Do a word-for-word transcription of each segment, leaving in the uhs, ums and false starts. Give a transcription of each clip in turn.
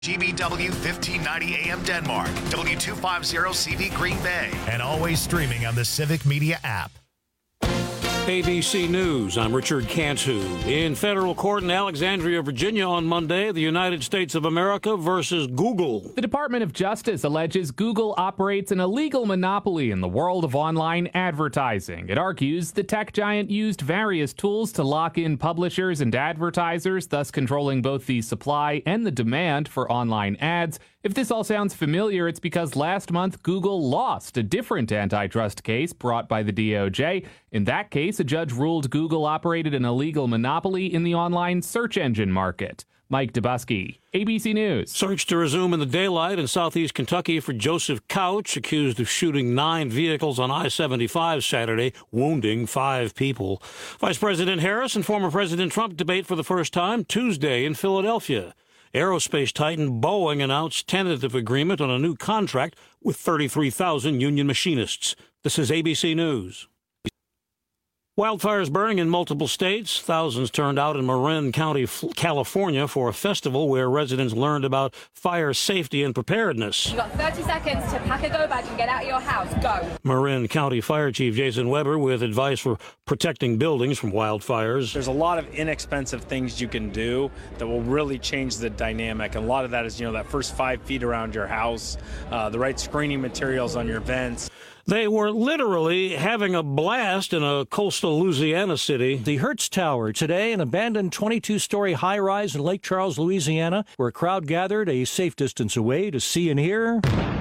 G B W fifteen ninety A M Denmark, W two fifty C V Green Bay, and always streaming on the Civic Media app. A B C News, I'm Richard Cantu. In federal court in Alexandria, Virginia on Monday, the United States of America versus Google. The Department of Justice alleges Google operates an illegal monopoly in the world of online advertising. It argues the tech giant used various tools to lock in publishers and advertisers, thus controlling both the supply and the demand for online ads. If this all sounds familiar, it's because last month Google lost a different antitrust case brought by the D O J. In that case, a judge ruled Google operated an illegal monopoly in the online search engine market. Mike Dubusky, A B C News. Search to resume in the daylight in southeast Kentucky for Joseph Couch, accused of shooting nine vehicles on I seventy-five Saturday, wounding five people. Vice President Harris and former President Trump debate for the first time Tuesday in Philadelphia. Aerospace titan Boeing announced tentative agreement on a new contract with thirty-three thousand union machinists. This is A B C News. Wildfires burning in multiple states. Thousands turned out in Marin County, California for a festival where residents learned about fire safety and preparedness. You've got thirty seconds to pack a go bag and get out of your house. Go. Marin County Fire Chief Jason Weber with advice for protecting buildings from wildfires. There's a lot of inexpensive things you can do that will really change the dynamic. And a lot of that is, you know, that first five feet around your house, uh, the right screening materials on your vents. They were literally having a blast in a coastal Louisiana city. The Hertz Tower today, an abandoned twenty-two story high-rise in Lake Charles, Louisiana, where a crowd gathered a safe distance away to see and hear.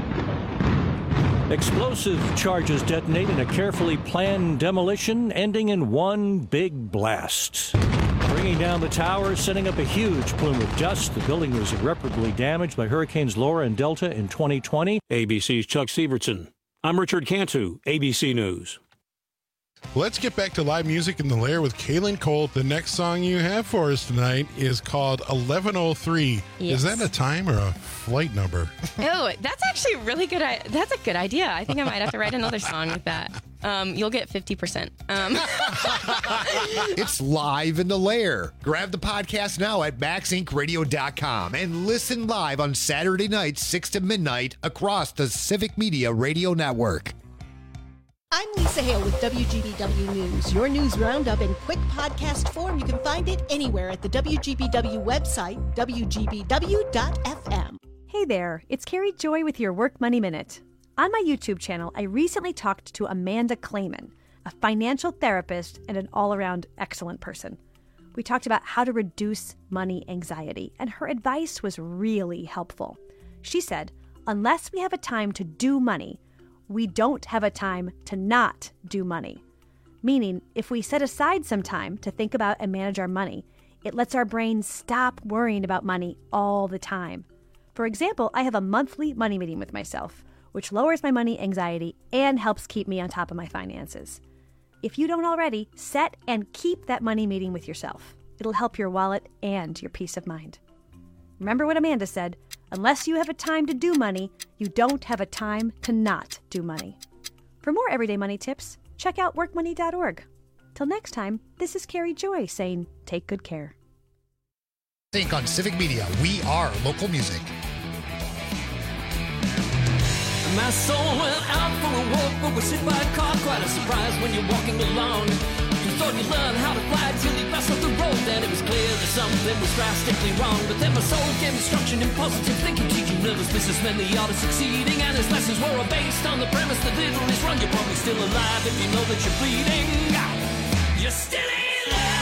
Explosive charges detonate in a carefully planned demolition, ending in one big blast. Bringing down the tower, sending up a huge plume of dust. The building was irreparably damaged by Hurricanes Laura and Delta in twenty twenty. A B C's Chuck Sievertson. I'm Richard Cantu, A B C News. Let's get back to live music in the Lair with Kaylin Colt. The next song you have for us tonight is called eleven oh three. Yes. Is that a time or a flight number? Oh, that's actually really good. That's a good idea. I think I might have to write another song with that. Um, you'll get fifty percent. Um. It's live in the Lair. Grab the podcast now at max inc radio dot com and listen live on Saturday nights, six to midnight, across the Civic Media Radio Network. I'm Lisa Hale with W G B W News. Your news roundup in quick podcast form. You can find it anywhere at the W G B W website, W G B W dot F M. Hey there, it's Carrie Joy with your Work Money Minute. On my YouTube channel, I recently talked to Amanda Clayman, a financial therapist and an all-around excellent person. We talked about how to reduce money anxiety, and her advice was really helpful. She said, unless we have a time to do money, we don't have a time to not do money. Meaning, if we set aside some time to think about and manage our money, it lets our brain stop worrying about money all the time. For example, I have a monthly money meeting with myself, which lowers my money anxiety and helps keep me on top of my finances. If you don't already, set and keep that money meeting with yourself. It'll help your wallet and your peace of mind. Remember what Amanda said, unless you have a time to do money, you don't have a time to not do money. For more everyday money tips, check out work money dot org. Till next time, this is Carrie Joy saying, take good care. Think on Civic Media, we are local music. My soul went out for a walk, but was hit by a car. Quite a surprise when you're walking along. You thought you learned how to fly till you passed off the road. Then it was clear that something was drastically wrong. But then my soul gave instruction in positive thinking, teaching nervous businessmen the art of succeeding. And his lessons were all based on the premise that little is wrong. You're probably still alive if you know that you're bleeding. You're still alive.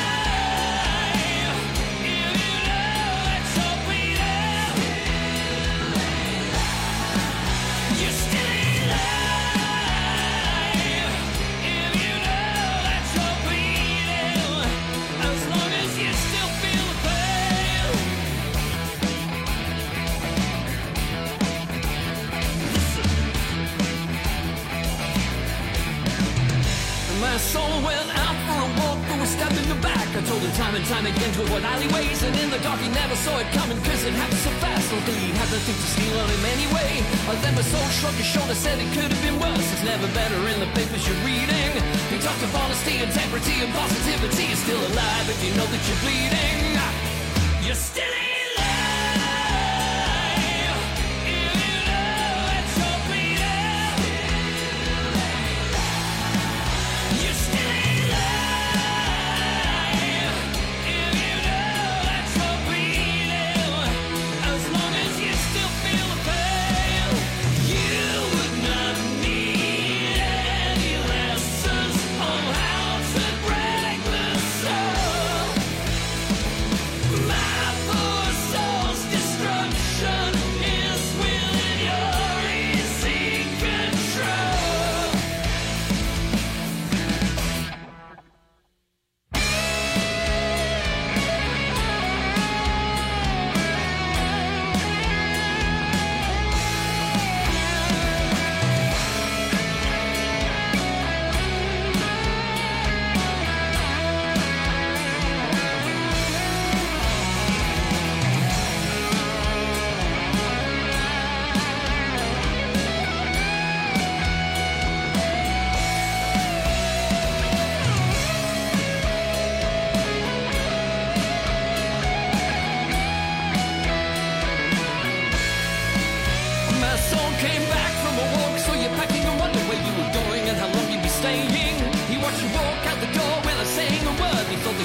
My soul went out for a walk, but was stabbed in the back. I told her time and time again to avoid alleyways, and in the dark he never saw it coming, cause it happened so fast. Luckily he had nothing to steal on him anyway. But then my soul shrugged his shoulder, said it could have been worse. It's never better in the papers you're reading. He talked of honesty, integrity, and positivity. You're still alive if you know that you're bleeding. You're still alive.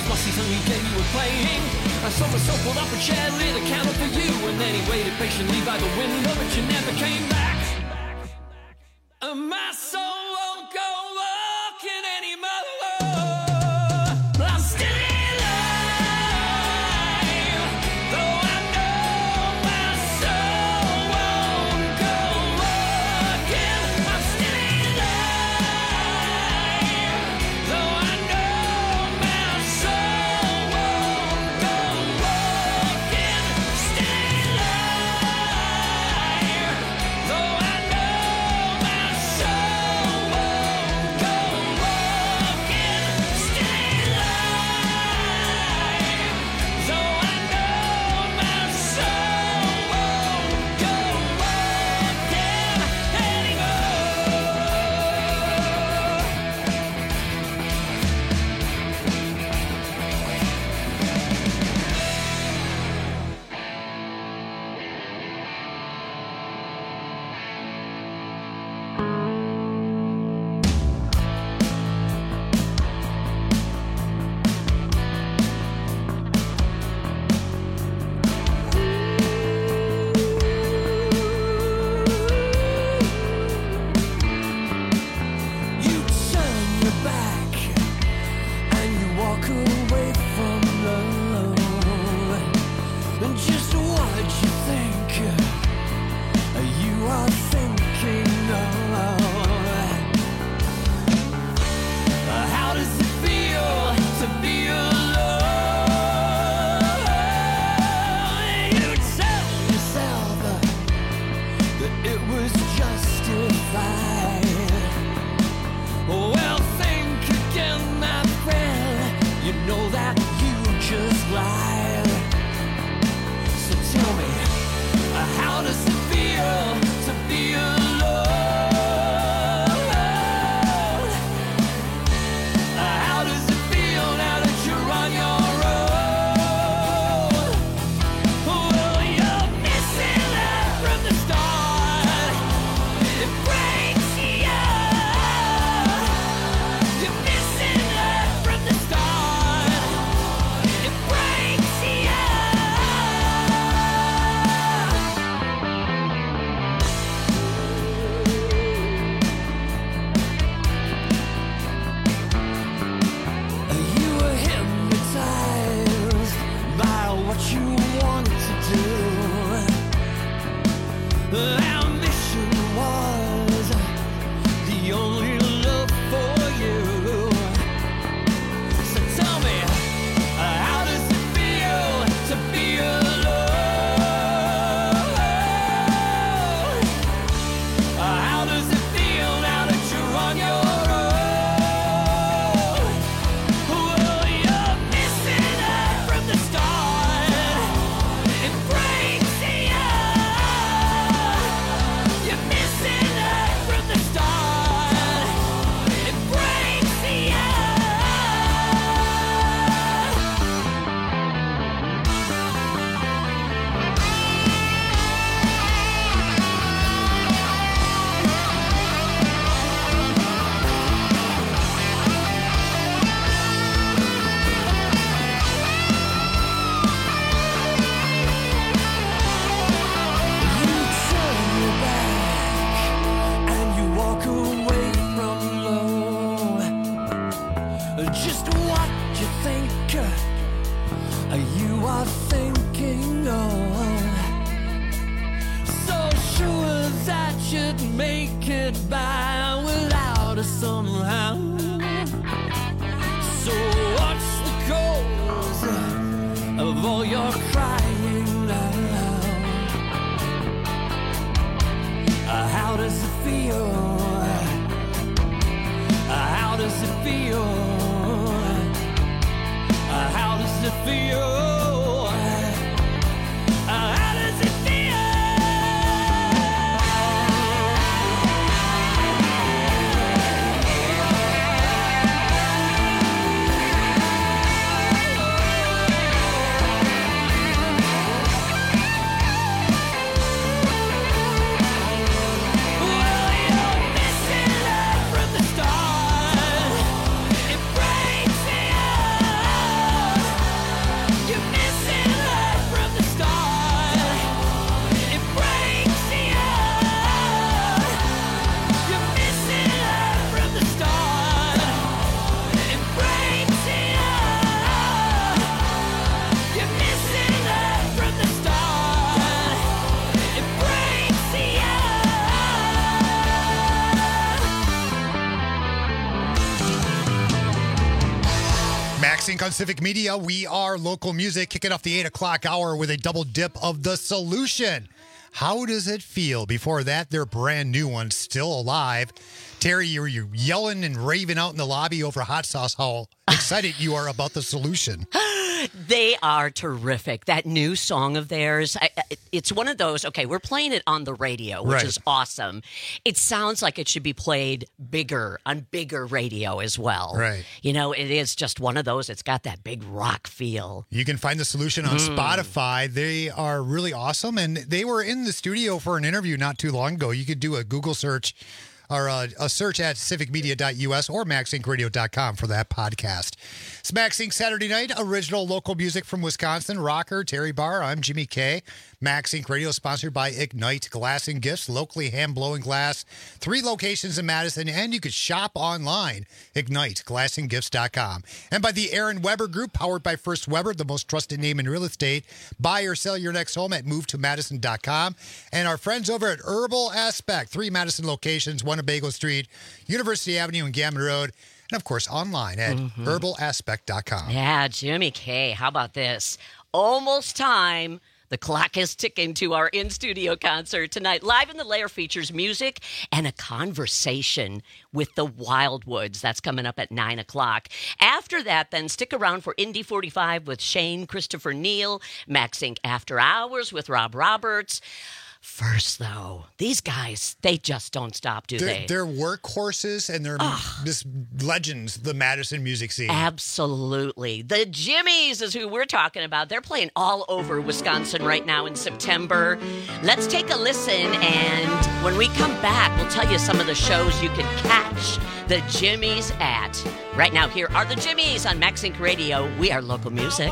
mossy sunny day you were playing. I saw myself pulled up a chair, lit a candle for you, and then he waited patiently by the window, but you never came back. And my soul won't go walking anymore. I'm still alive, though I know my soul won't go walking. I'm still alive, though I know my soul won't go walking. Still alive, though I know my soul won't go walking. Still alive, though I know my soul won't go walking You turn your back and you walk away from love. And just what you think you are thinking of. How does it feel to be alone? You tell yourself that it was justified. Well, think again, my friend. You know that you just lied. So tell me, how does it feel to be alone? How does it feel now that you're on your own? Well, you're missing love from the start. It breaks you. You're missing love from the start. It breaks you. You were hypnotized by what you wanted to do. Ambition was the only love for you. So tell me, how does it feel to be alone? How does it feel now that you're on your own? Well, you're missing love from the start. It breaks you. You're missing love from the start. It breaks you. You turn your back and you walk away from love. Just what you think you are thinking of. So sure that you'd make it by without us somehow. So what's the cause of all your crying now? How does it feel? How does it feel? How does it feel? How does it feel? Well, you're missing love from the start. It breaks you. Inc. on Civic Media. We are local music, kicking off the eight o'clock hour with a double dip of The Solution. How does it feel? Before that, their brand new one, Still Alive. Terry, you were yelling and raving out in the lobby over hot sauce how excited you are about The Solution. They are terrific. That new song of theirs, I, it's one of those, okay, we're playing it on the radio, which Right. is awesome. It sounds like it should be played bigger, on bigger radio as well. Right. You know, it is just one of those, it's got that big rock feel. You can find The Solution on Mm. Spotify. They are really awesome, and they were in the studio for an interview not too long ago. You could do a Google search or a, a search at civic media dot u s or max inc radio dot com for that podcast. It's Max Inc Saturday night, original local music from Wisconsin. Rocker, Terry Barr, I'm Jimmy K. Max Inc Radio sponsored by Ignite Glass and Gifts, locally hand-blowing glass. Three locations in Madison, and you could shop online, ignite glass and gifts dot com. And by the Aaron Weber Group, powered by First Weber, the most trusted name in real estate. Buy or sell your next home at move to madison dot com. And our friends over at Herbal Aspect, three Madison locations, one on Bagel Street, University Avenue and Gammon Road, and of course online at Mhm. herbal aspect dot com. Yeah, Jimmy K, how about this? Almost time. The clock is ticking to our in-studio concert tonight. Live in the Lair features music and a conversation with the Wildwoods. That's coming up at nine o'clock. After that, then stick around for Indy forty-five with Shane Christopher Neal, Max Inc After Hours with Rob Roberts. First, though, these guys, they just don't stop, do They're, they? they're workhorses and they're just legends, the Madison music scene. Absolutely. The Jimmies is who we're talking about. They're playing all over Wisconsin right now in September. Let's take a listen, and when we come back, we'll tell you some of the shows you can catch the Jimmies at. Right now, here are the Jimmies on Max Inc Radio. We are local music.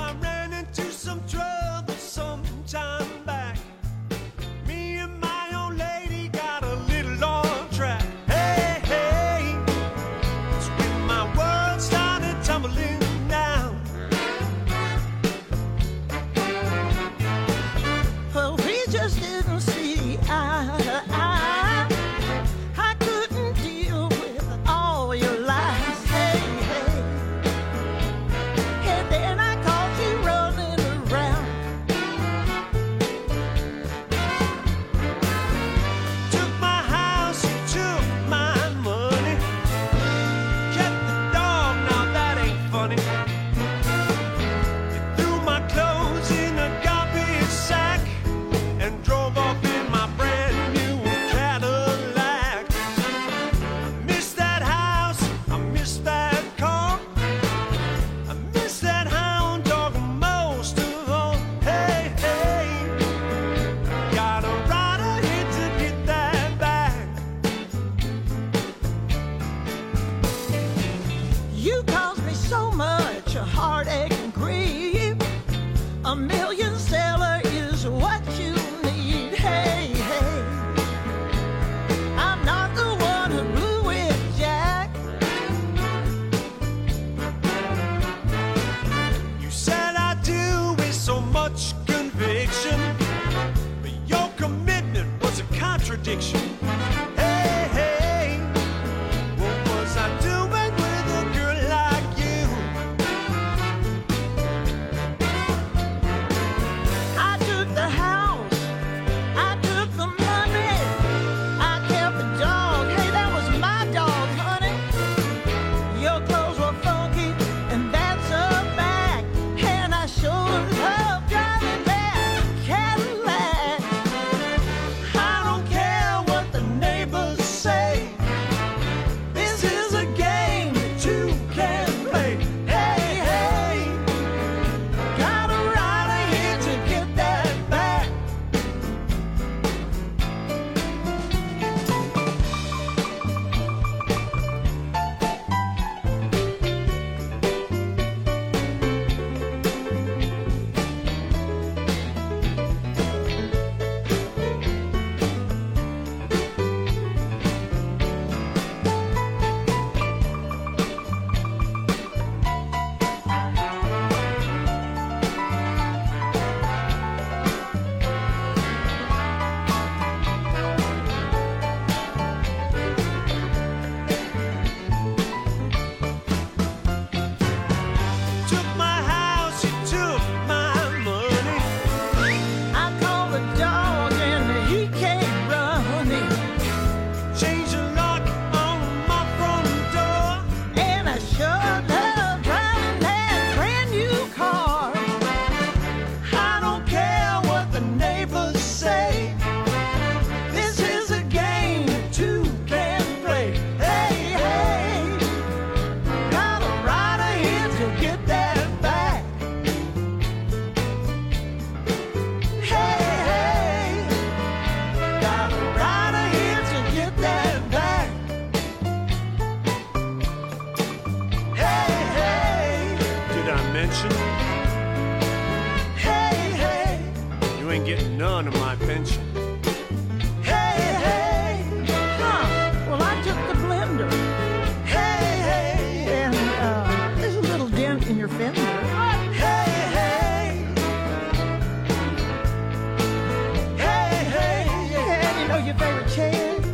Well, we just didn't see eye to eye. I couldn't deal with all your lies. Hey, hey. And then I caught you running around. Took my house, you took my money. Kept the dog, now that ain't funny. You threw my clothes in a garbage sack and drove off in my brand new Cadillac. I miss that house, I miss that car, I miss that hound dog most of all. Hey, hey, gotta ride ahead to get that back. You caused me so much heartache and grief. A million seller is what you need. Hey, hey. I'm not the one who blew it, Jack. You said I do with so much conviction, but your commitment was a contradiction. Hey, hey. What was I doing with a girl like you? I took the house, I took the money, I kept the dog. Hey, that was my dog, honey. Your clothes were funky, and that's a fact. And I sure love driving that Cadillac. I don't care what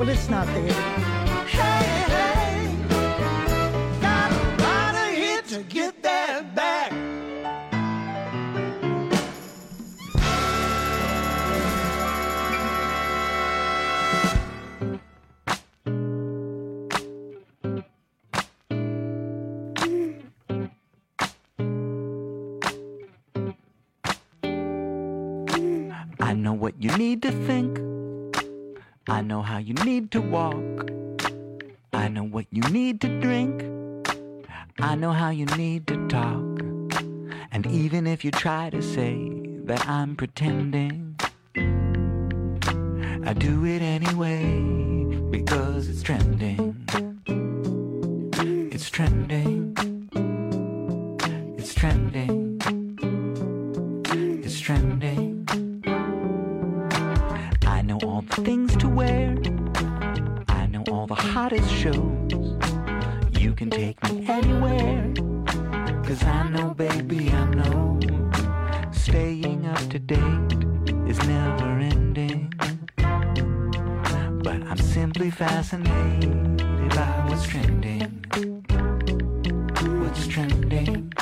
Well, it's not there. Hey, hey, got a rider here to get that back. I know what you need to think. I know how you need to walk. I know what you need to drink. I know how you need to talk. And even if you try to say that I'm pretending, I do it anyway because it's trending. It's trending. It's trending. It's trending. I know all the things to wear. I know all the hottest shows. You can take me anywhere. Cause I know, baby, I know. Staying up to date is never ending. But I'm simply fascinated by what's trending. What's trending?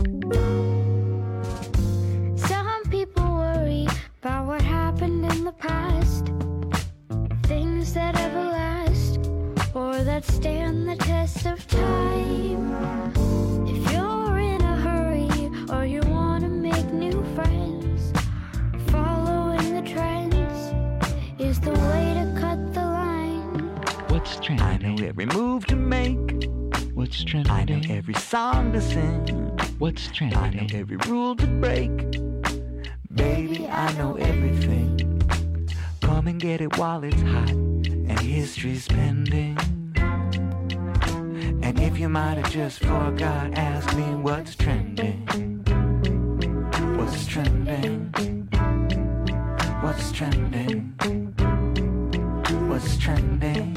Some people worry about what happened in the past. Things that ever last, or that stand the test of time. If you're in a hurry, or you want to make new friends, following the trends is the way to cut the line. What's trending? I know every move to make. What's trending? I know every song to sing. What's trending? I know every rule to break. Baby, I know everything. Come and get it while it's hot and history's pending. And if you might have just forgot, ask me what's trending. What's trending? What's trending? What's trending?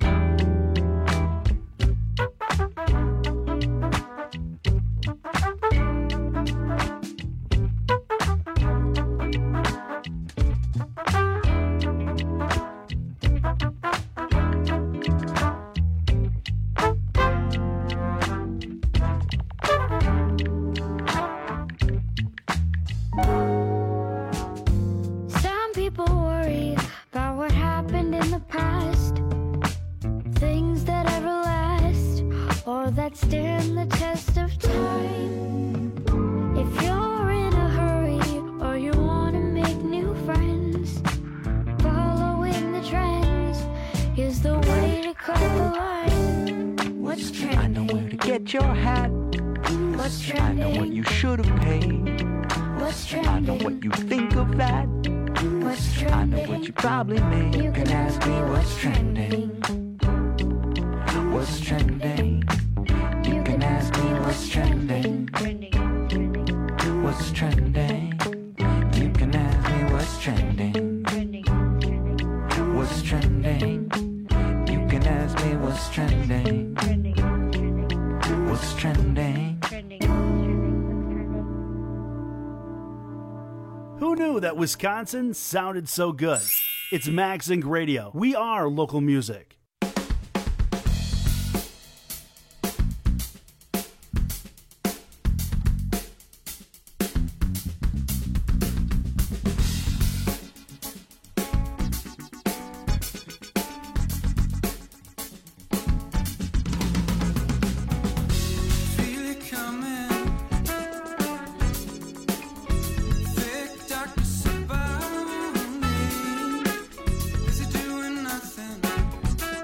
Some people worry about what happened in the past. Things that ever last, or that stand the test of time. If you're in a hurry, or you want to make new friends, following the trends is the way to cut the line. What's trending? I know where to get your hat. What's I trending? know what you should have paid. What's I know trending? what you think of that. What's I know trending? what you probably made. You can ask me what's trending. What's trending? You can ask me what's trending. What's trending? You can ask me what's trending. What's trending? You can ask me what's trending. What's trending? Who knew that Wisconsin sounded so good? It's MagZinc Radio. We are local music. Feel it coming. Thick darkness about me. Is it doing nothing?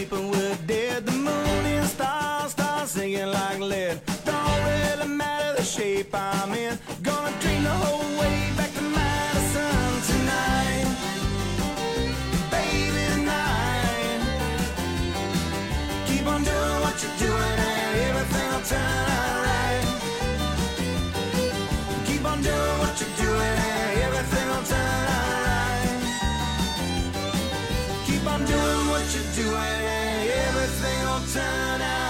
sleeping with dead. The moon and stars start singing like lead. Don't really matter the shape I'm in. Gonna dream the whole way back to Madison tonight. Baby, tonight. Keep on doing what you're doing and everything will turn out right. Keep on doing what you're doing and everything will turn out right. Keep on doing what you're doing and everything will turn out right.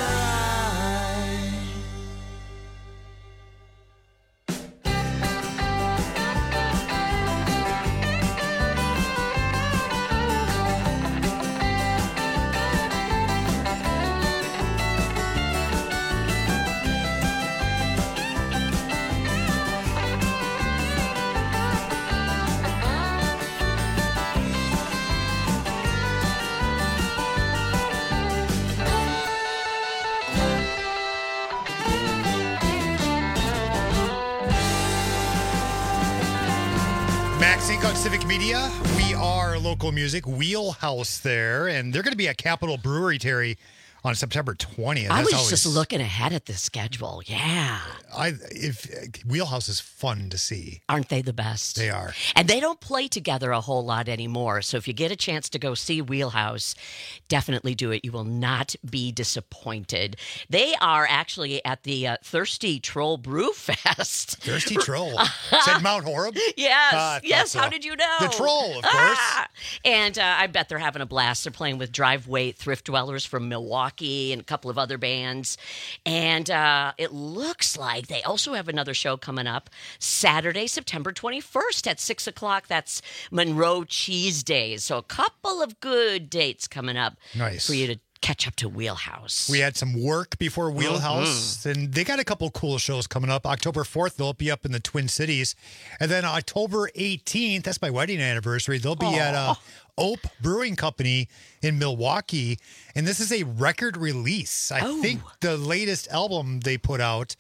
Max Inc. on Civic Media. We are local music, Wheelhouse there, and they're going to be at Capitol Brewery, Terry, on September twentieth. I That's was always, just looking ahead at the schedule. Yeah. I if Wheelhouse is fun to see. Aren't they the best? They are. And they don't play together a whole lot anymore. So if you get a chance to go see Wheelhouse, definitely do it. You will not be disappointed. They are actually at the uh, Thirsty Troll Brew Fest. Thirsty Troll. Said Mount Horeb? Yes. Ah, I yes. thought How so. did you know? The Troll, of course. Ah! And uh, I bet they're having a blast. They're playing with Driveway Thrift Dwellers from Milwaukee and a couple of other bands. And uh, it looks like they also have another show coming up Saturday, September twenty-first at six o'clock. That's Monroe Cheese Days. So a couple of good dates coming up Nice. for you to catch up to Wheelhouse. We had some work before Wheelhouse, Mm-hmm. and they got a couple cool shows coming up. October fourth, they'll be up in the Twin Cities. And then October eighteenth, that's my wedding anniversary, they'll be Aw. at uh, Ope Brewing Company in Milwaukee. And this is a record release. I Oh. think the latest album they put out,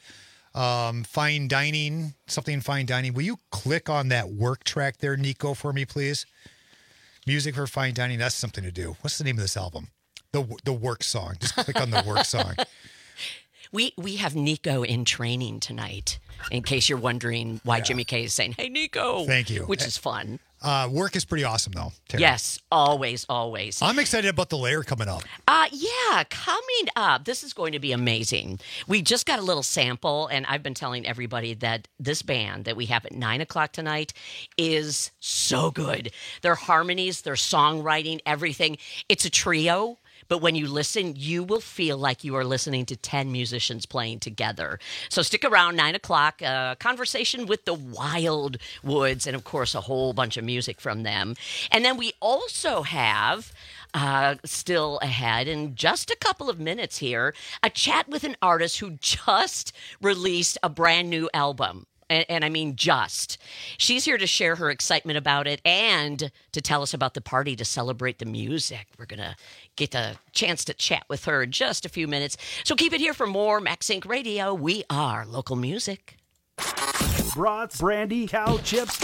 um, Fine Dining, something Fine Dining. Will you click on that work track there, Nico, for me, please? Music for Fine Dining, that's something to do. What's the name of this album? The the work song. Just click on the work song. We we have Nico in training tonight, in case you're wondering why Jimmy K is saying, "Hey, Nico." Thank you. Which is fun. Uh, work is pretty awesome, though. Terry. Yes, always, always. I'm excited about the layer coming up. Uh, yeah, coming up, this is going to be amazing. We just got a little sample, and I've been telling everybody that this band that we have at nine o'clock tonight is so good. Their harmonies, their songwriting, everything. It's a trio. But when you listen, you will feel like you are listening to ten musicians playing together. So stick around, nine o'clock, uh, conversation with the Wild Woods, and of course, a whole bunch of music from them. And then we also have, uh, still ahead in just a couple of minutes here, a chat with an artist who just released a brand new album. And, and I mean just. She's here to share her excitement about it and to tell us about the party to celebrate the music. We're going to get a chance to chat with her in just a few minutes. So keep it here for more Max Inc Radio. We are local music. Brats, brandy, cow chips,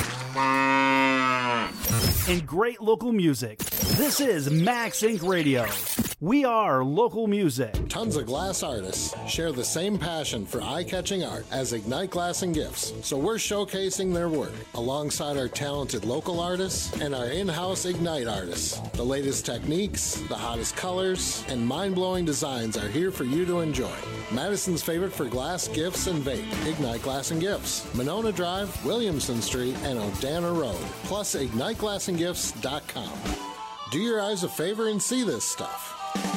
and great local music. This is Max Inc Radio. We are local music. Tons of glass artists share the same passion for eye-catching art as Ignite Glass and Gifts, so we're showcasing their work alongside our talented local artists and our in-house Ignite artists. The latest techniques, the hottest colors, and mind-blowing designs are here for you to enjoy. Madison's favorite for glass, gifts, and vape, Ignite Glass and Gifts, Monona Drive, Williamson Street, and Odana Road, plus ignite glass and gifts dot com. Do your eyes a favor and see this stuff.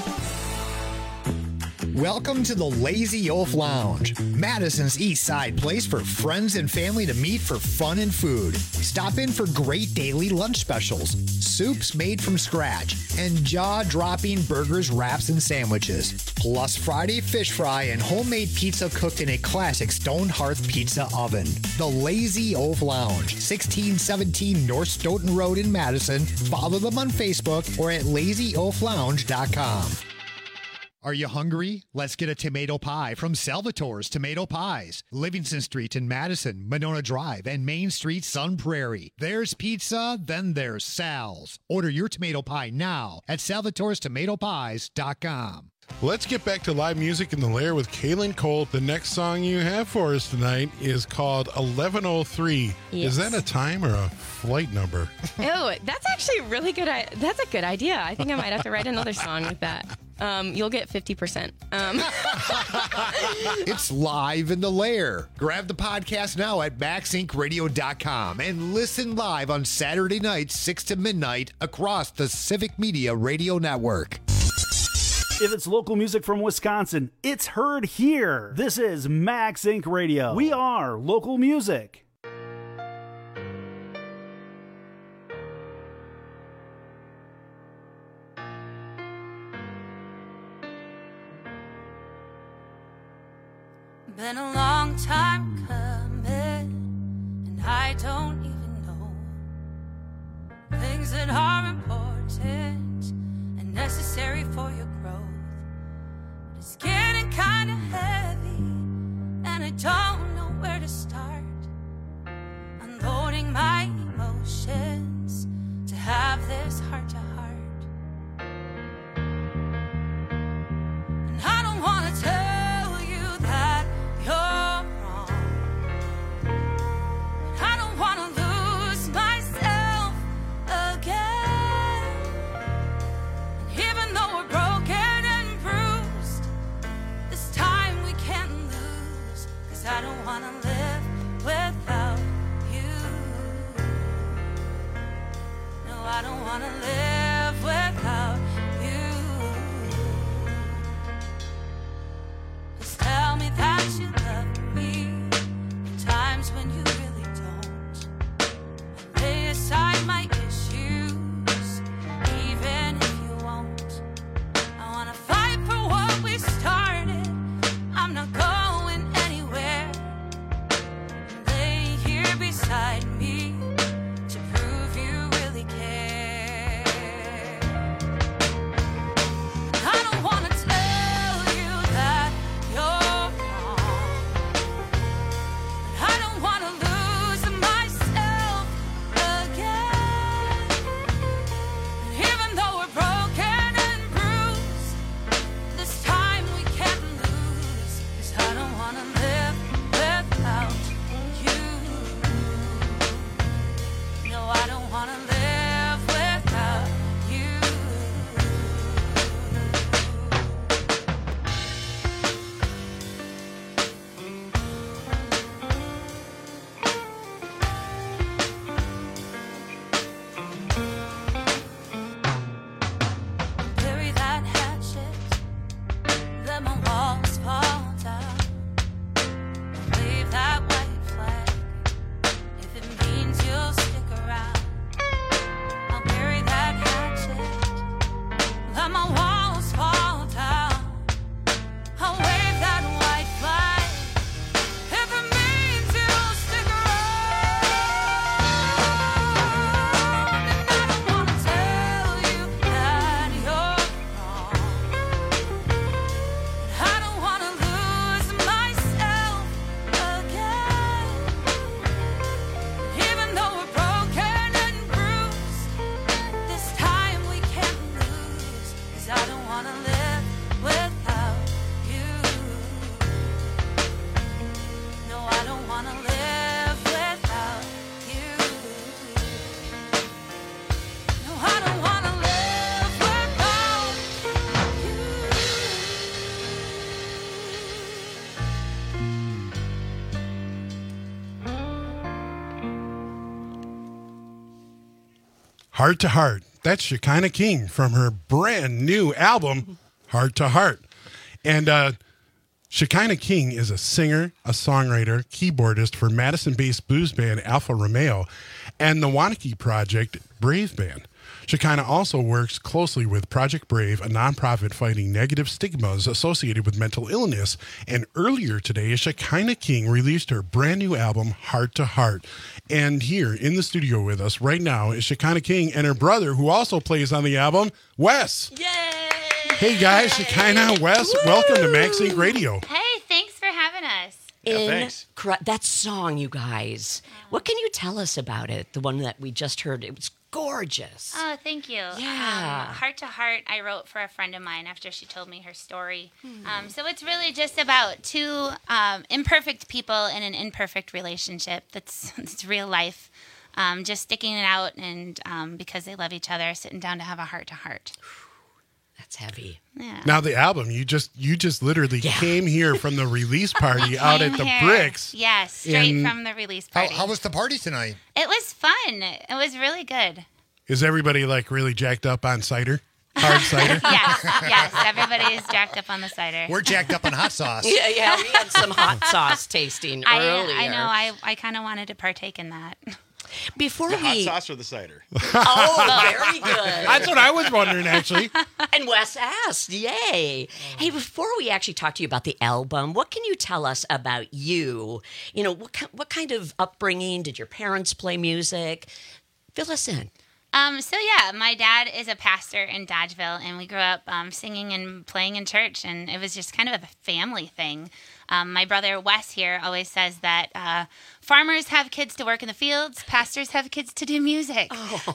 Welcome to the Lazy Oaf Lounge, Madison's East Side place for friends and family to meet for fun and food. Stop in for great daily lunch specials, soups made from scratch, and jaw-dropping burgers, wraps, and sandwiches. Plus Friday fish fry and homemade pizza cooked in a classic stone hearth pizza oven. The Lazy Oaf Lounge, sixteen seventeen North Stoughton Road in Madison. Follow them on Facebook or at lazy oaf lounge dot com. Are you hungry? Let's get a tomato pie from Salvatore's Tomato Pies. Livingston Street in Madison, Monona Drive, and Main Street, Sun Prairie. There's pizza, then there's Sal's. Order your tomato pie now at salvatores tomato pies dot com. Let's get back to live music in the lair with Kaylin Colt. The next song you have for us tonight is called eleven oh three. Yes. Is that a time or a flight number? Oh, that's actually really good. I- That's a good idea. I think I might have to write another song with that. Um, you'll get fifty percent. Um. It's live in the lair. Grab the podcast now at max inc radio dot com and listen live on Saturday nights, six to midnight, across the Civic Media Radio Network. If it's local music from Wisconsin, it's heard here. This is Max Inc Radio. We are local music. Been a long time coming, and I don't even know things that are important and necessary for your growth. But it's getting kind of heavy, and I don't know where to start. Unloading my emotions to have this heart to heart. And I don't want to tell you that you're wrong. I don't want to lose myself again. And even though we're broken and bruised, this time we can't lose. 'Cause I don't want to live without you. No, I don't want to live without you. Just tell me that you love me in times when you really don't. I lay aside my issues, even if you won't. I wanna fight for what we started. I'm not going anywhere. Lay here beside me to prove you really care. I don't wanna tell you that you're wrong. I don't wanna lose myself again. And even though we're broken and bruised, this time we can't lose. 'Cause I don't wanna live without you. No, I don't wanna live without you. Bury that hatchet, let my walls fall down. Wave that white flag if it means you'll stick around. I'll bury that hatchet, let my walls fall down. I'll wave that white flag if it means you'll stick around. And I don't wanna tell you that you're wrong. I don't wanna lose myself again. Even though we're broken and bruised, this time we can't lose. 'Cause I don't wanna live without you. No, I don't wanna live without you. No, I don't wanna live without Heart to Heart. That's Shekinah King from her brand new album, Heart to Heart. And uh, Shekinah King is a singer, a songwriter, keyboardist for Madison-based blues band Alfa Romeo and the Wanakee Project Brave Band. Shekinah also works closely with Project Brave, a nonprofit fighting negative stigmas associated with mental illness. And earlier today, Shekinah King released her brand new album, Heart to Heart. And here in the studio with us right now is Shekinah King and her brother, who also plays on the album, Wes. Yay! Hey guys, Shekinah, Wes, welcome to Max Inc Radio. Hey, thanks for having us. Incre- that song, you guys. What can you tell us about it? The one that we just heard. It was gorgeous. Oh, thank you. Yeah. Um, Heart to Heart, I wrote for a friend of mine after she told me her story. Um, so it's really just about two um, imperfect people in an imperfect relationship. That's, that's real life. Um, just sticking it out, and um, because they love each other, sitting down to have a heart to heart. That's heavy. Yeah. Now the album, you just you just literally came here from the release party out at the Here. Bricks. Yes, straight And from the release How, party. how was the party tonight? It was fun. It was really good. Is everybody like really jacked up on cider? Hard cider? Yes, yes. Everybody is jacked up on the cider. We're jacked up on hot sauce. Yeah, yeah. We had some hot sauce tasting I, earlier. I know. I, I kind of wanted to partake in that. Before The we... hot sauce or the cider? Oh, very good. That's what I was wondering, actually. And Wes asked, yay. Hey, before we actually talk to you about the album, what can you tell us about you? You know, what, ki- what kind of upbringing? Did your parents play music? Fill us in. Um, so yeah, my dad is a pastor in Dodgeville, and we grew up um, singing and playing in church, and it was just kind of a family thing. Um, my brother Wes here always says that uh, farmers have kids to work in the fields, pastors have kids to do music.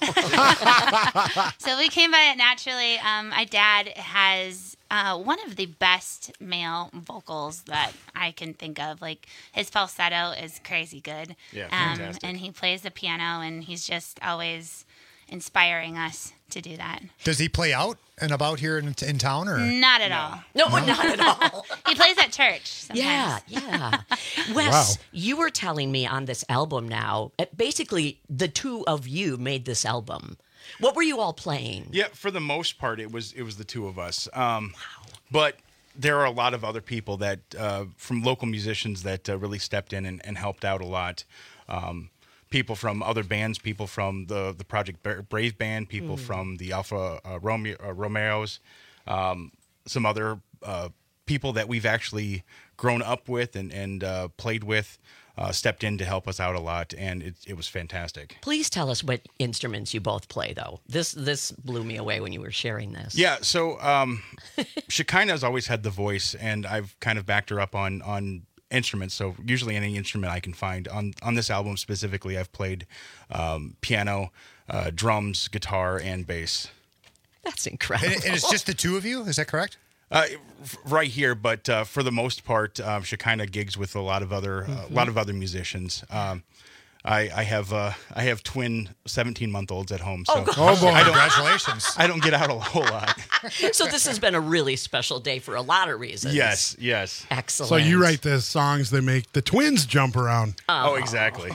So we came by it naturally. Um, my dad has uh, one of the best male vocals that I can think of. Like, his falsetto is crazy good. Yeah, um, fantastic. and he plays the piano, and he's just always inspiring us to do that. Does he play out and about here in, in town? or Not at all. No, not at all. He plays at church sometimes. Yeah, yeah. Wes, Wow. you were telling me on this album now, uh, basically the two of you made this album. What were you all playing? Yeah, for the most part, it was it was the two of us. Um, wow. But there are a lot of other people that, uh, from local musicians that uh, really stepped in and, and helped out a lot. Um, people from other bands, people from the, the Project Bra- Brave band, people Mm. from the Alpha uh, Romeo, uh, Romeos, um, some other uh, people that we've actually grown up with and, and uh, played with. Uh, stepped in to help us out a lot, and it, it was fantastic. Please tell us what instruments you both play, though. This this blew me away when you were sharing this. Yeah, so um, Shekinah's always had the voice, and I've kind of backed her up on on instruments. So usually any instrument I can find. On on this album specifically, I've played um, piano, uh, drums, guitar, and bass. That's incredible. And, and it's just the two of you? Is that correct? Uh, f- right here, but uh, for the most part, um, Shekinah gigs with a lot of other uh, Mhm. a lot of other musicians. Um, I, I have uh, I have twin seventeen month olds at home, so Oh, gosh. Oh, boy. I don't- Congratulations! I don't get out a whole lot. So this has been a really special day for a lot of reasons. Yes, yes. Excellent. So you write the songs that make the twins jump around. Oh, exactly.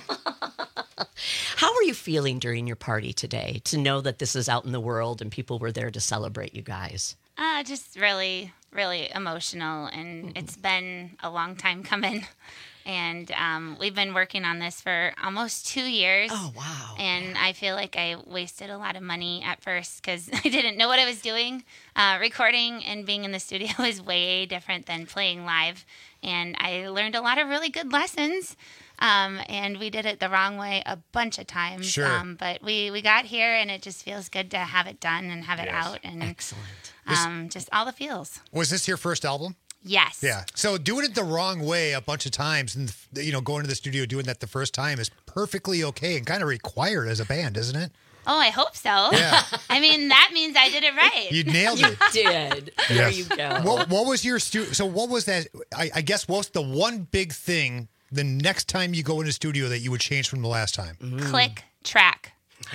How are you feeling during your party today to know that this is out in the world and people were there to celebrate you guys? Uh, just really, really emotional, and Mm-hmm. it's been a long time coming. And um, we've been working on this for almost two years. Oh, wow. And I feel like I wasted a lot of money at first because I didn't know what I was doing. Uh, recording and being in the studio is way different than playing live. And I learned a lot of really good lessons. Um, and we did it the wrong way a bunch of times. Sure. Um, but we, we got here, and it just feels good to have it done and have it Yes. out. And Excellent. Um, just all the feels. Was this your first album? Yes. Yeah. So doing it the wrong way a bunch of times and, you know, going to the studio doing that the first time is perfectly okay and kind of required as a band, isn't it? Oh, I hope so. Yeah. I mean, that means I did it right. You nailed it. Did. There you go. What, what was your stu- so what was that? I, I guess what's the one big thing the next time you go in the studio that you would change from the last time? Click track.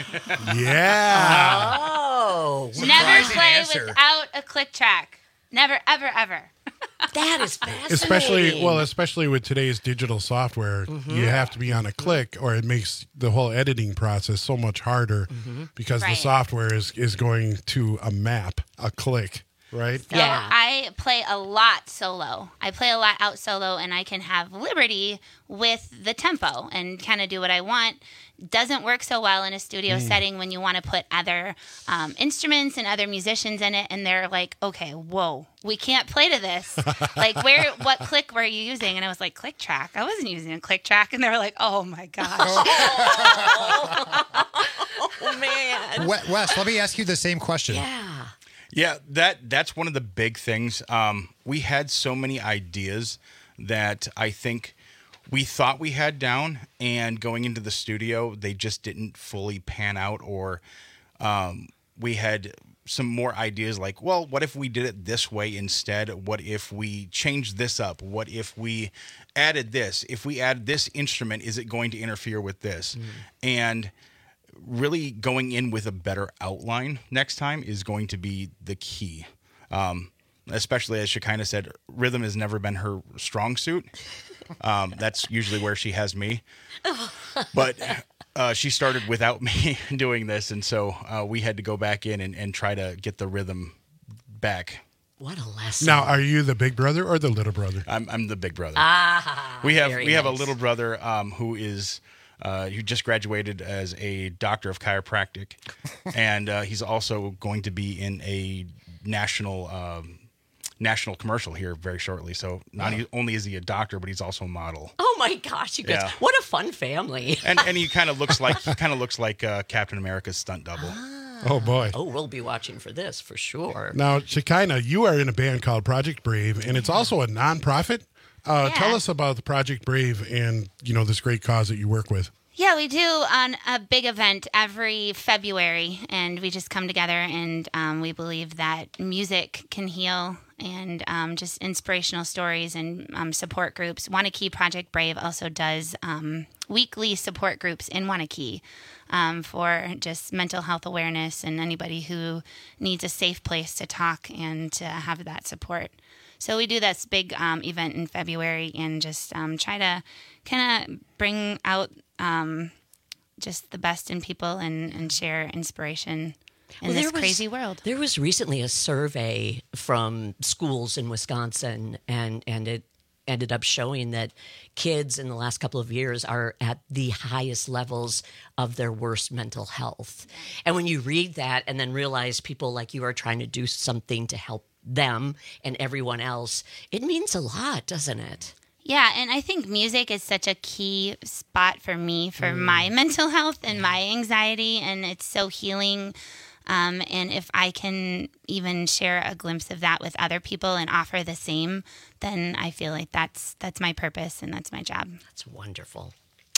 Yeah. Oh. Never Surprising play answer. without a click track. Never, ever, ever. That is fascinating. Especially, well, especially with today's digital software, Mhm. you have to be on a click, or it makes the whole editing process so much harder Mhm. because Right. the software is is going to a map, a click, right? So I play a lot solo. I play a lot out solo, and I can have liberty with the tempo and kind of do what I want. Doesn't work so well in a studio Mm. setting when you want to put other um, instruments and other musicians in it, and they're like, "Okay, whoa, we can't play to this." Like, where, what click were you using? And I was like, "Click track." I wasn't using a click track, and they were like, "Oh my gosh." Oh man. We- Wes, let me ask you the same question. Yeah. Yeah, that that's one of the big things. Um, we had so many ideas that I think we thought we had down, and going into the studio, they just didn't fully pan out, or um, we had some more ideas like, well, what if we did it this way instead? What if we changed this up? What if we added this? If we add this instrument, is it going to interfere with this? Mm. And really going in with a better outline next time is going to be the key. Um, especially as Shekinah said, rhythm has never been her strong suit. Um, that's usually where she has me. But uh, she started without me doing this, and so uh, we had to go back in and, and try to get the rhythm back. What a lesson. Now, are you the big brother or the little brother? I'm, I'm the big brother. Ah, we have very we have a nice. little brother um, who is uh, who just graduated as a doctor of chiropractic, and uh, he's also going to be in a national um, national commercial here very shortly. So not Wow. e- only is he a doctor, but he's also a model. Oh my gosh, you guys! Yeah. What a fun family. and and he kind of looks like he kind of looks like uh, Captain America's stunt double. Oh, boy. Oh, we'll be watching for this for sure. Now, Shekinah, you are in a band called Project Brave, and it's also a nonprofit. Uh, Yeah. Tell us about the Project Brave and, you know, this great cause that you work with. Yeah, we do on a big event every February, and we just come together, and um, we believe that music can heal, and um, just inspirational stories and um, support groups. Wanakee Project Brave also does um, weekly support groups in Wanakee um, for just mental health awareness and anybody who needs a safe place to talk and to have that support. So we do this big um, event in February and just um, try to kind of bring out um, just the best in people and, and share inspiration in Well, this there was- crazy world. There was recently a survey from schools in Wisconsin, and, and it ended up showing that kids in the last couple of years are at the highest levels of their worst mental health. And when you read that and then realize people like you are trying to do something to help them and everyone else, it means a lot, doesn't it? Yeah, and I think music is such a key spot for me for my mental health and my anxiety, and it's so healing. Um, and if I can even share a glimpse of that with other people and offer the same, then I feel like that's that's my purpose and that's my job. That's wonderful.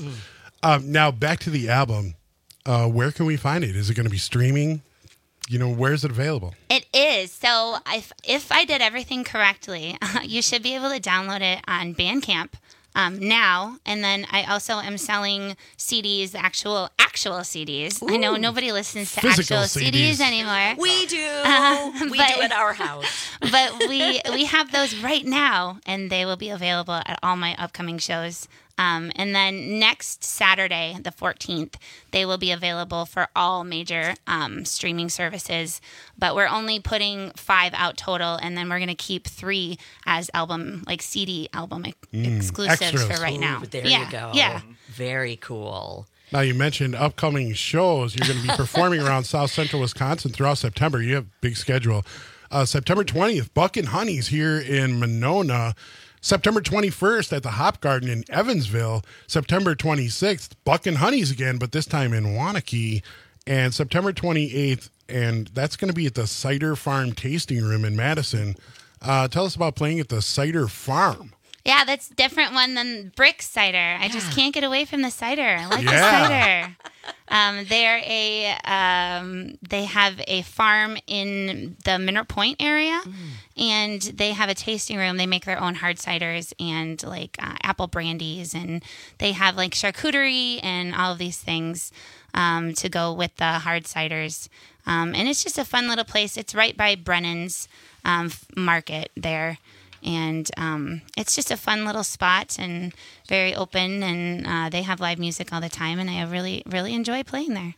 Um, now, back to the album. Uh, where can we find it? Is it going to be streaming? You know, where is it available? It is. So if, if I did everything correctly, you should be able to download it on Bandcamp um, now. And then I also am selling C Ds, actual actual C Ds. I know nobody listens to Physical actual C Ds, C Ds. anymore. We do. Uh, we but- do at our house. but we we have those right now, and they will be available at all my upcoming shows. Um, and then next Saturday, the fourteenth, they will be available for all major um, streaming services. But we're only putting five out total, and then we're going to keep three as album, like C D album ex- Mm, exclusives extras. for right now. Ooh, there yeah, you go. Yeah. Very cool. Now, you mentioned upcoming shows. You're going to be performing around South Central Wisconsin throughout September. You have a big schedule. Uh, September twentieth, Buck and Honey's here in Monona. September twenty-first at the Hop Garden in Evansville. September twenty-sixth, Buck and Honey's again, but this time in Wanakee. And September twenty-eighth, and that's going to be at the Cider Farm Tasting Room in Madison. Uh, tell us about playing at the Cider Farm. Yeah, that's a different one than Brick Cider. I just can't get away from the cider. I like Yeah. the cider. Um, they're a um, they have a farm in the Mineral Point area, and they have a tasting room. They make their own hard ciders and like uh, apple brandies, and they have like charcuterie and all of these things um, to go with the hard ciders. Um, and it's just a fun little place. It's right by Brennan's um, Market there. And um, it's just a fun little spot and very open, and uh, they have live music all the time, and I really, really enjoy playing there.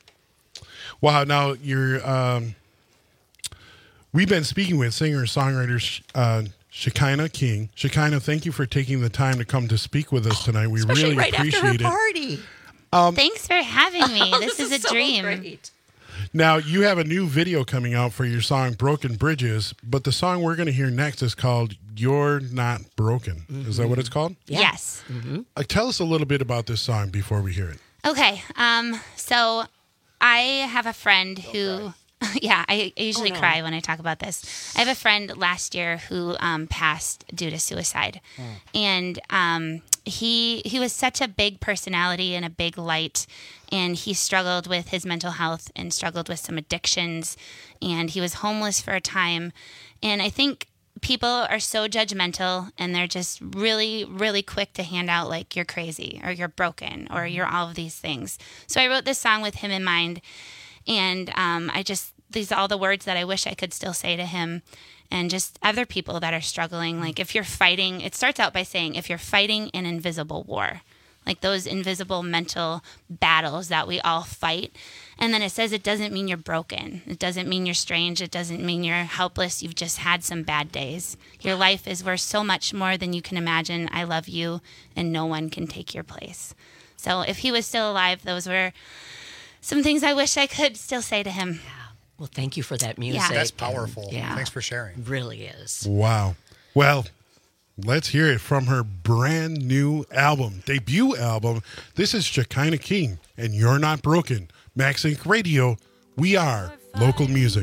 Wow. Now, you're, um, we've been speaking with singer-songwriter uh, Shekinah King. Shekinah, thank you for taking the time to come to speak with us tonight. We Especially really right appreciate after her it. party. Thanks for having me. Oh, this, this is, is a so dream. great. Now, you have a new video coming out for your song Broken Bridges, but the song we're going to hear next is called You're Not Broken. Is that what it's called? Yes. Uh, tell us a little bit about this song before we hear it. Okay. Um, so I have a friend who Yeah, I, I usually Oh, no. cry when I talk about this. I have a friend last year who um, passed due to suicide, and um, he he was such a big personality and a big light, and he struggled with his mental health and struggled with some addictions, and he was homeless for a time, and I think people are so judgmental and they're just really, really quick to hand out like you're crazy or you're broken or you're all of these things. So I wrote this song with him in mind. And um, I just, these are all the words that I wish I could still say to him and just other people that are struggling. Like if you're fighting, it starts out by saying, if you're fighting an invisible war, like those invisible mental battles that we all fight. And then it says it doesn't mean you're broken. It doesn't mean you're strange. It doesn't mean you're helpless. You've just had some bad days. Your life is worth so much more than you can imagine. I love you, and no one can take your place. So if he was still alive, those were some things I wish I could still say to him. Well, thank you for that music. Yeah. That's powerful. Yeah. Thanks for sharing. Really is. Wow. Well, let's hear it from her brand new album, debut album. This is Shekinah King, and You're Not Broken. Max Inc Radio, we are local music.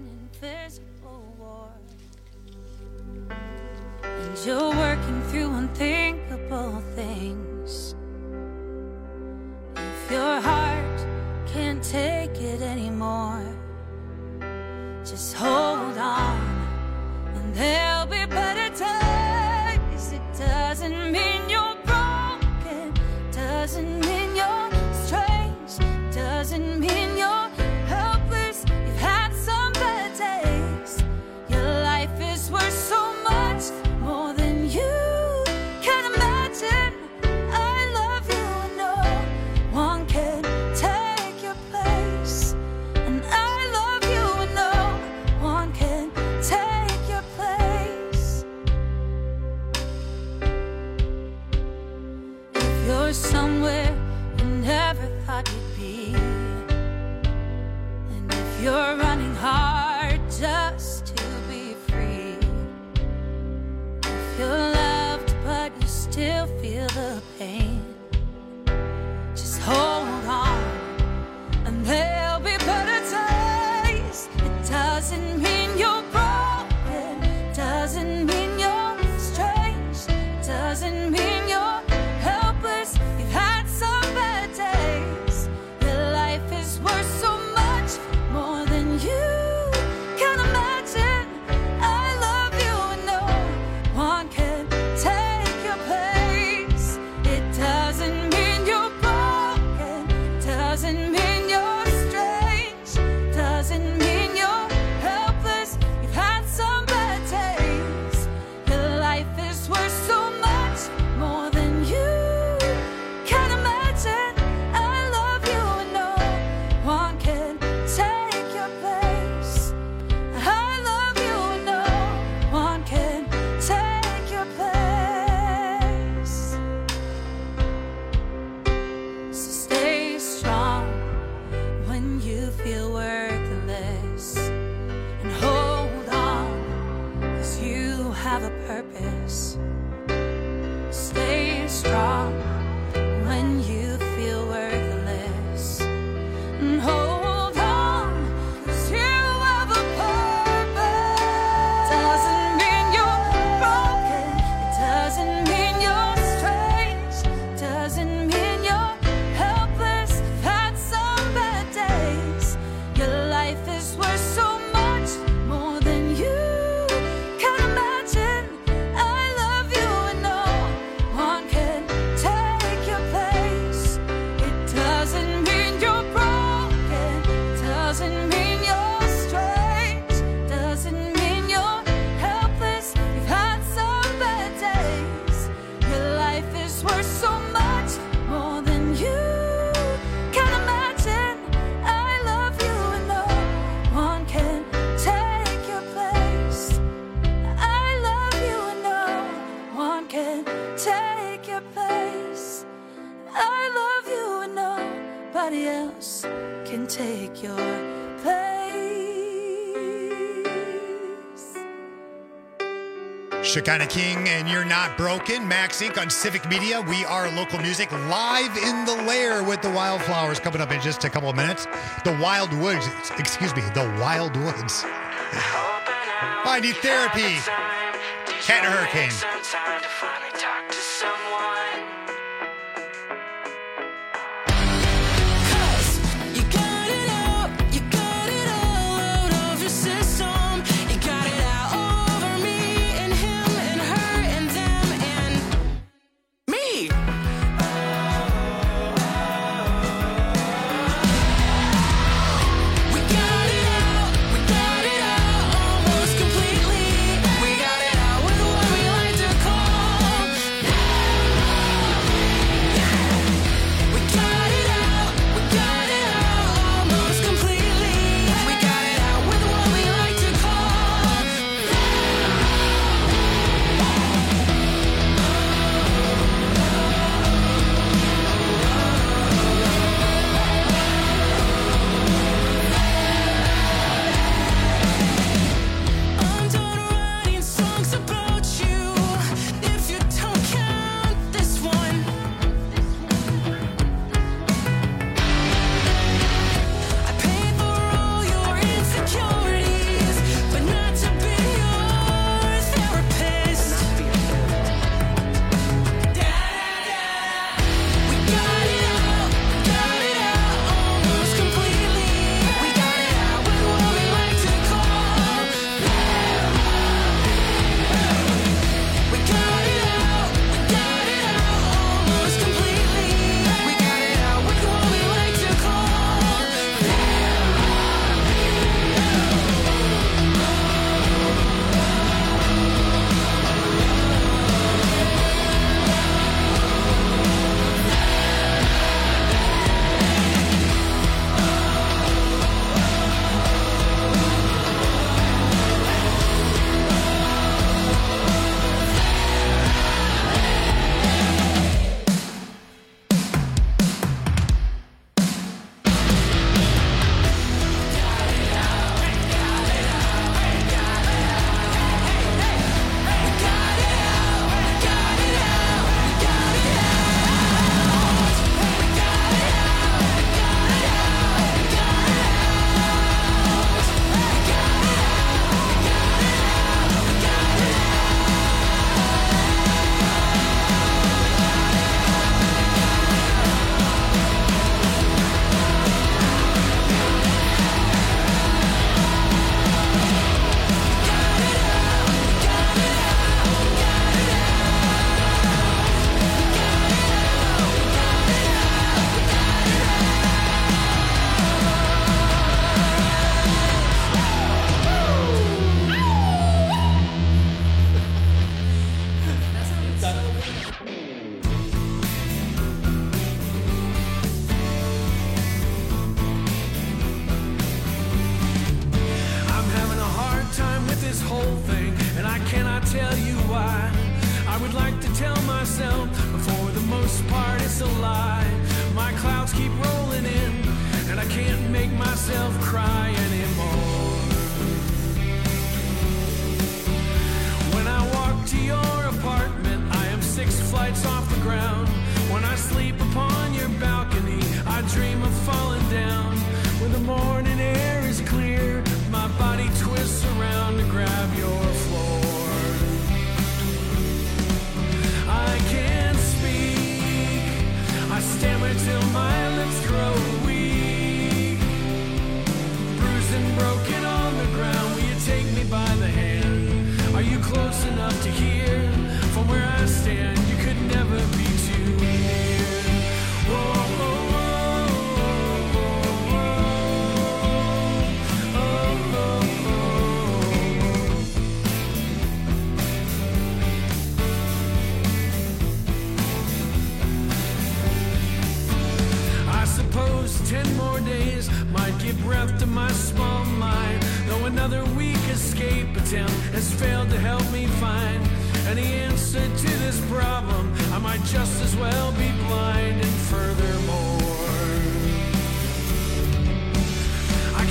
And you're working through unthinkable things. If your heart can't take it anymore, just hold on, and there'll be better times. It doesn't mean you're broken, doesn't mean you're strange, doesn't mean you're helpless. You've had some bad days. Your life is worth so much more than you can imagine. I love you and no one can take your place. And I love you and no one can take your place. If you're somewhere you never thought you'd be, and if you're running hard just to be free, if you're loved but you still feel the pain, just hold on, and there'll be better days. It doesn't mean you're broken, doesn't mean you're strange, doesn't mean you're helpless. You've had some bad days. Your life is worth so much more than you can imagine. I love you and no one can take your place. It doesn't mean you're broken, doesn't mean you're strange, doesn't mean you're helpless. You've had some bad days. Your life is worth so much more than you can imagine. I love you and no one can take your place. I love you and no one can take your place. So stay strong when you feel worthless, and hold on, 'cause you have a purpose. Stay strong when you feel worthless, and hold on, 'cause you have a purpose. Doesn't mean you're broken, it doesn't mean you're strange, doesn't mean you're helpless. You've had some bad days. Your life is worth so much more than you can imagine. I love you and no one can take your place. It doesn't mean you're broken, doesn't mean you're strange, doesn't mean you're helpless. You've had some bad days. Your life is worth so much more than you can imagine. I love you and no one can take your place. I love you and no one can take your place. I love you and nobody else can take your place. Shekinah King and You're Not Broken. Max Incorporated on Civic Media. We are local music live in the lair with the Wildflowers coming up in just a couple of minutes. The Wild Woods. Excuse me. The Wild Woods. I need therapy. Cat and a Hurricane.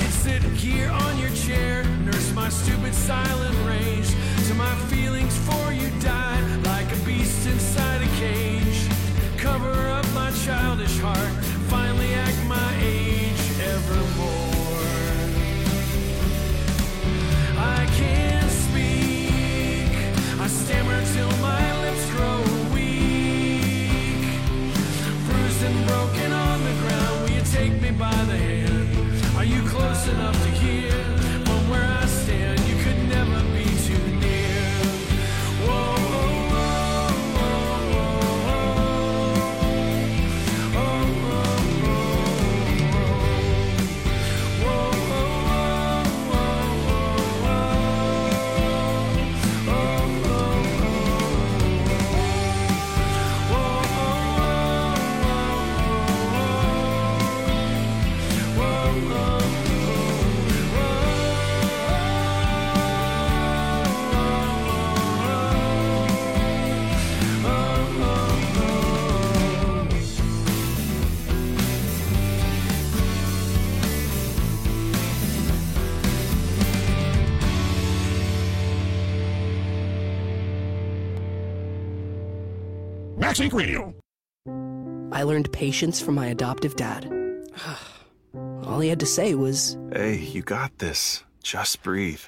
Here on your chair, nurse my stupid silent rage to my feelings for close enough to hear. From where I stand, you could never be too near. Whoa, whoa, whoa, whoa, whoa, whoa, Max Inc Radio. I learned patience from my adoptive dad. All he had to say was, "Hey, you got this. Just breathe."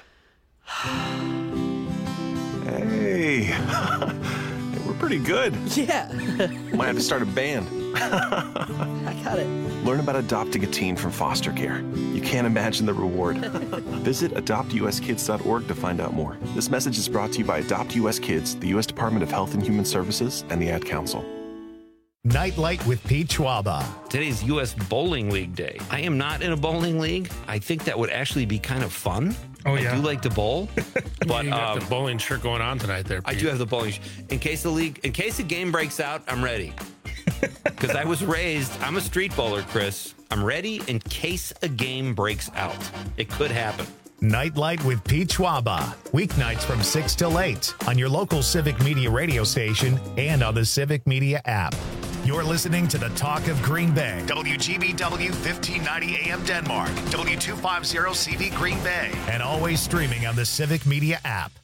Hey, we're pretty good. Yeah. Might have to start a band. I got it. Learn about adopting a teen from foster care. You can't imagine the reward. Visit adopt u s kids dot org to find out more. This message is brought to you by Adopt U S Kids, the U S Department of Health and Human Services, and the Ad Council. Nightlight with Pete Schwaba. Today's U S Bowling League Day. I am not in a bowling league. I think that would actually be kind of fun. Oh, yeah. I do like to bowl. But you got um, the bowling shirt going on tonight there, I Pete. do have the bowling sh- In case the league, in case the game breaks out, I'm ready. Because I was raised, I'm a street bowler, Chris. I'm ready in case a game breaks out. It could happen. Nightlight with Pete Schwaba. Weeknights from six till eight on your local Civic Media radio station and on the Civic Media app. You're listening to the Talk of Green Bay. W G B W fifteen ninety A M Denmark. W two fifty C V Green Bay. And always streaming on the Civic Media app.